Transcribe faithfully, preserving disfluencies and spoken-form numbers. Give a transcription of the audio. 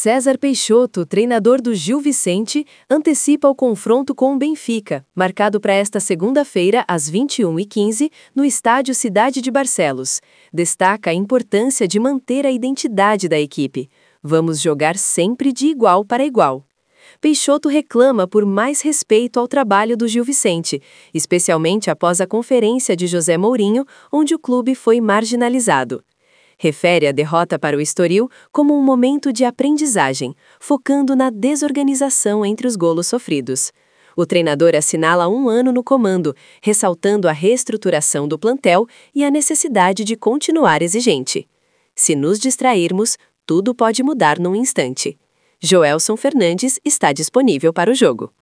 César Peixoto, treinador do Gil Vicente, antecipa o confronto com o Benfica, marcado para esta segunda-feira, às vinte e uma e quinze, no estádio Cidade de Barcelos. Destaca a importância de manter a identidade da equipe. Vamos jogar sempre de igual para igual. Peixoto reclama por mais respeito ao trabalho do Gil Vicente, especialmente após a conferência de José Mourinho, onde o clube foi marginalizado. Refere a derrota para o Estoril como um momento de aprendizagem, focando na desorganização entre os golos sofridos. O treinador assinala um ano no comando, ressaltando a reestruturação do plantel e a necessidade de continuar exigente. Se nos distrairmos, tudo pode mudar num instante. Joelson Fernandes está disponível para o jogo.